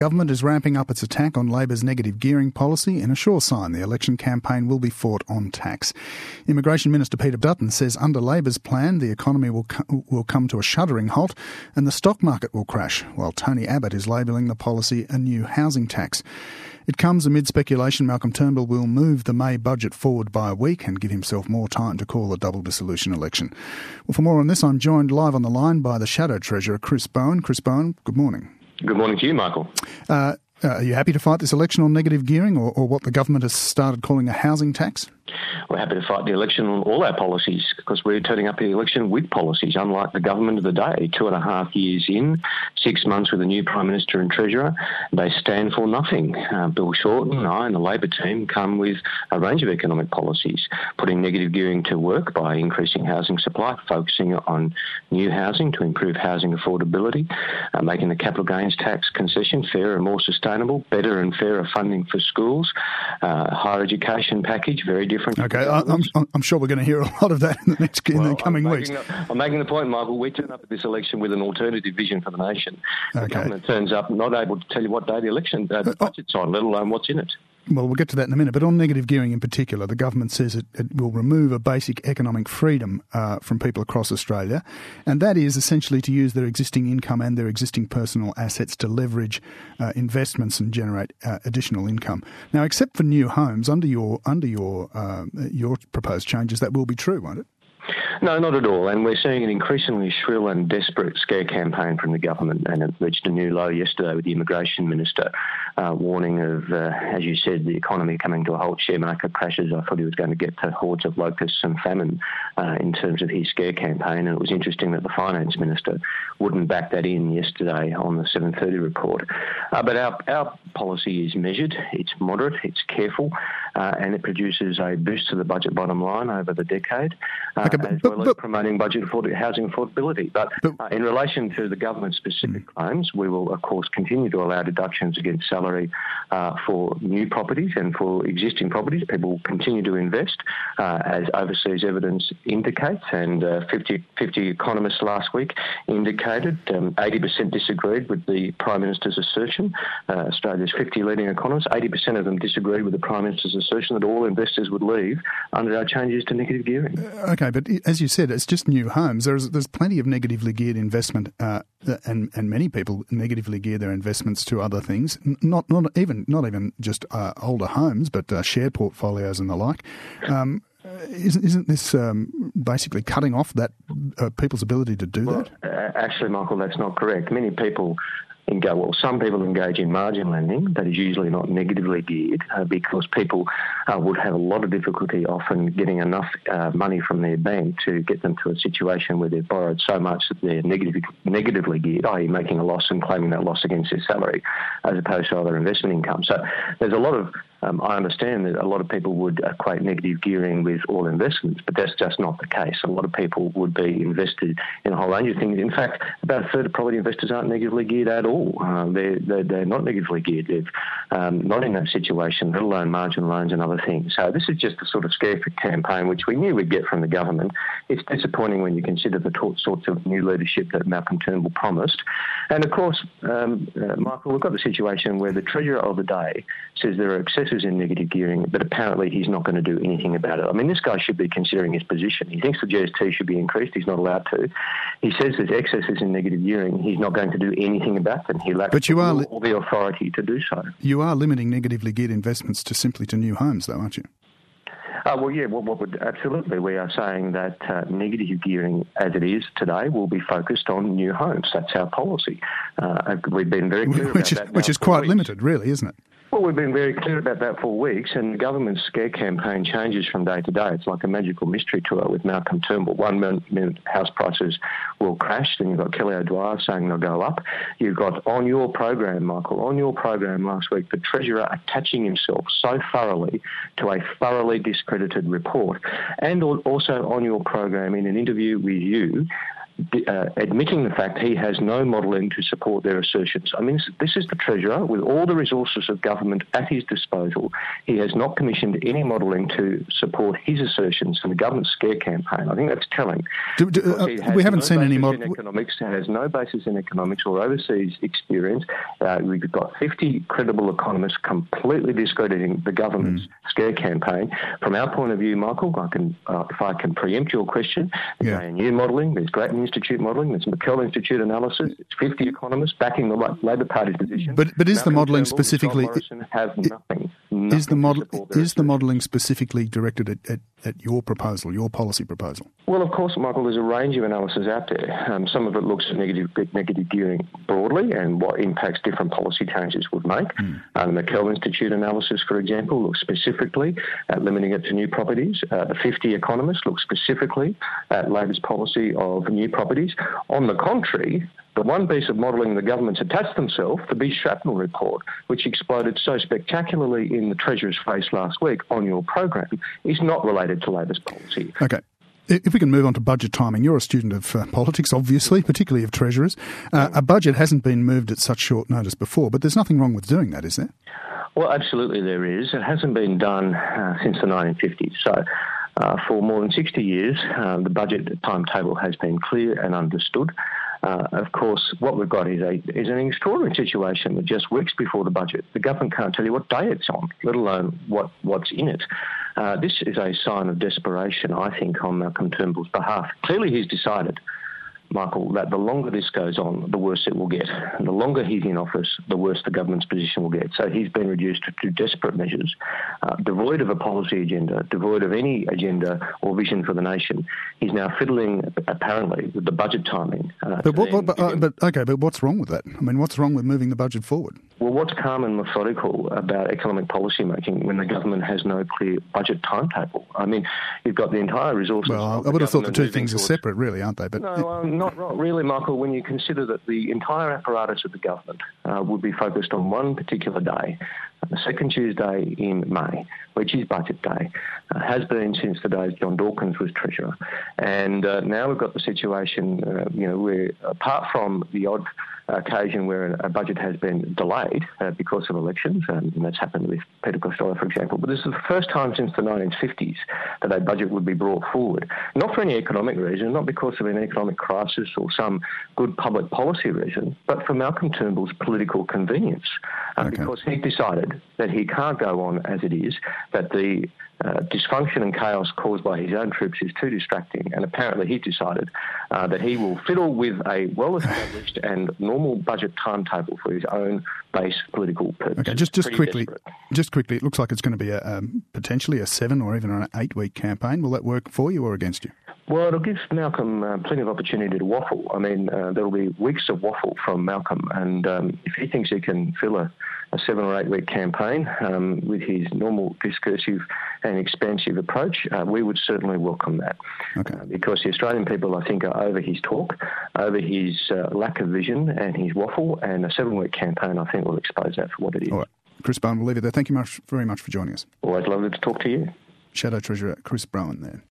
Government is ramping up its attack on Labor's negative gearing policy in a sure sign the election campaign will be fought on tax. Immigration Minister Peter Dutton says under Labor's plan the economy will come to a shuddering halt and the stock market will crash, while Tony Abbott is labelling the policy a new housing tax. It comes amid speculation Malcolm Turnbull will move the May budget forward by a week and give himself more time to call a double dissolution election. Well, for more on this, I'm joined live on the line by the Shadow Treasurer, Chris Bowen. Chris Bowen, good morning. Good morning to you, Michael. Are you happy to fight this election on negative gearing or what the government has started calling a housing tax? We're happy to fight the election on all our policies because we're turning up the election with policies, unlike the government of the day. 2.5 years in, 6 months with a new Prime Minister and Treasurer, they stand for nothing. Bill Shorten and I and the Labor team come with a range of economic policies, putting negative gearing to work by increasing housing supply, focusing on new housing to improve housing affordability, making the capital gains tax concession fairer and more sustainable, better and fairer funding for schools, higher education package, very different. Okay, I'm sure we're going to hear a lot of that in the coming weeks. I'm making the point, Michael, we turn up at this election with an alternative vision for the nation. Okay. The government turns up not able to tell you what day the budget's on, let alone what's in it. Well, we'll get to that in a minute. But on negative gearing in particular, the government says it will remove a basic economic freedom from people across Australia, and that is essentially to use their existing income and their existing personal assets to leverage investments and generate additional income. Now, except for new homes, under your proposed changes, that will be true, won't it? No, not at all. And we're seeing an increasingly shrill and desperate scare campaign from the government, and it reached a new low yesterday with the Immigration Minister warning of, as you said, the economy coming to a halt, share market crashes. I thought he was going to get to hordes of locusts and famine in terms of his scare campaign. And it was interesting that the Finance Minister wouldn't back that in yesterday on the 7:30 report. But our policy is measured, it's moderate, it's careful, and it produces a boost to the budget bottom line over the decade. As well as promoting budget housing affordability. But in relation to the government's specific claims, we will, of course, continue to allow deductions against salary for new properties and for existing properties. People will continue to invest, as overseas evidence indicates, and 50 economists last week indicated 80% disagreed with the Prime Minister's assertion. Australia's 50 leading economists, 80% of them disagreed with the Prime Minister's assertion that all investors would leave under our changes to negative gearing. Okay, but as you said, it's just new homes. There's plenty of negatively geared investment, and many people negatively gear their investments to other things. Not even just older homes, but share portfolios and the like. Isn't this basically cutting off that people's ability to do that? Actually, Michael, that's not correct. Many people some people engage in margin lending that is usually not negatively geared because people would have a lot of difficulty often getting enough money from their bank to get them to a situation where they've borrowed so much that they're negatively geared, i.e. making a loss and claiming that loss against their salary as opposed to other investment income. So there's a lot of I understand that a lot of people would equate negative gearing with all investments, but that's just not the case. A lot of people would be invested in a whole range of things. In fact, about a third of property investors aren't negatively geared at all. They're not negatively geared. They're not in that situation, let alone margin loans and other things. So this is just the sort of scare campaign which we knew we'd get from the government. It's disappointing when you consider the sorts of new leadership that Malcolm Turnbull promised. And of course, Michael, we've got the situation where the Treasurer of the day says there are excessive in negative gearing, but apparently he's not going to do anything about it. I mean, this guy should be considering his position. He thinks the GST should be increased. He's not allowed to. He says there's excesses in negative gearing. He's not going to do anything about them. He lacks all the authority to do so. You are limiting negatively geared investments simply to new homes, though, aren't you? Absolutely. We are saying that negative gearing, as it is today, will be focused on new homes. That's our policy. We've been very clear about that. Which is quite limited, really, isn't it? Well, we've been very clear about that for weeks, and the government's scare campaign changes from day to day. It's like a magical mystery tour with Malcolm Turnbull. 1 minute house prices will crash, then you've got Kelly O'Dwyer saying they'll go up. You've got on your program, Michael, on your program last week, the Treasurer attaching himself so thoroughly to a thoroughly discredited report, and also on your program in an interview with you, admitting the fact he has no modelling to support their assertions. I mean, this is the Treasurer with all the resources of government at his disposal. He has not commissioned any modelling to support his assertions in the government scare campaign. I think that's telling. We haven't seen any modelling. Economics has no basis in economics or overseas experience. We've got 50 credible economists completely discrediting the government's scare campaign. From our point of view, Michael, if I can preempt your question, there's ANU modelling, there's Grattan Institute modelling, there's McKell Institute analysis, it's 50 economists backing the Labor Party's position. But is the modelling specifically... have nothing is the modelling specifically directed at your proposal, your policy proposal? Well, of course, Michael, there's a range of analysis out there. Some of it looks at negative gearing broadly and what impacts different policy changes would make. The McKell Institute analysis, for example, looks specifically at limiting it to new properties. The 50 economists look specifically at Labor's policy of new properties. On the contrary, the one piece of modelling the government's attached themselves, the B. Shrapnel report, which exploded so spectacularly in the Treasurer's face last week on your program, is not related to Labor's policy. Okay. If we can move on to budget timing, you're a student of politics, obviously, particularly of treasurers. A budget hasn't been moved at such short notice before, but there's nothing wrong with doing that, is there? Well, absolutely there is. It hasn't been done since the 1950s. So for more than 60 years, the budget timetable has been clear and understood. Of course, what we've got is an extraordinary situation that just weeks before the budget, the government can't tell you what day it's on, let alone what's in it. This is a sign of desperation, I think, on Malcolm Turnbull's behalf. Clearly he's decided, Michael, that the longer this goes on, the worse it will get. And the longer he's in office, the worse the government's position will get. So he's been reduced to desperate measures, devoid of a policy agenda, devoid of any agenda or vision for the nation. He's now fiddling, apparently, with the budget timing. But what's wrong with that? I mean, what's wrong with moving the budget forward? Well, what's calm and methodical about economic policy making when the government has no clear budget timetable? I mean, you've got the entire resources. Well, I would have thought the two things are separate, really, aren't they? But not really, Michael, when you consider that the entire apparatus of the government would be focused on one particular day, the second Tuesday in May, which is budget day, has been since the days John Dawkins was Treasurer. And now we've got the situation, where apart from the odd occasion where a budget has been delayed because of elections, and that's happened with Peter Costello, for example, but this is the first time since the 1950s that a budget would be brought forward, not for any economic reason, not because of an economic crisis or some good public policy reason, but for Malcolm Turnbull's political convenience, because he decided that he can't go on as it is, that the dysfunction and chaos caused by his own troops is too distracting, and apparently he decided that he will fiddle with a well-established and normal budget timetable for his own base political purposes. Okay, just quickly, it looks like it's going to be potentially a 7 or even an 8-week campaign. Will that work for you or against you? Well, it'll give Malcolm plenty of opportunity to waffle. I mean, there'll be weeks of waffle from Malcolm, and if he thinks he can fill a 7 or 8 week campaign with his normal discursive and expansive approach, we would certainly welcome that. Okay. Because the Australian people, I think, are over his talk, over his lack of vision and his waffle, and a 7-week campaign, I think, will expose that for what it is. All right. Chris Bowen, we'll leave it there. Thank you very much for joining us. Always lovely to talk to you. Shadow Treasurer Chris Bowen there.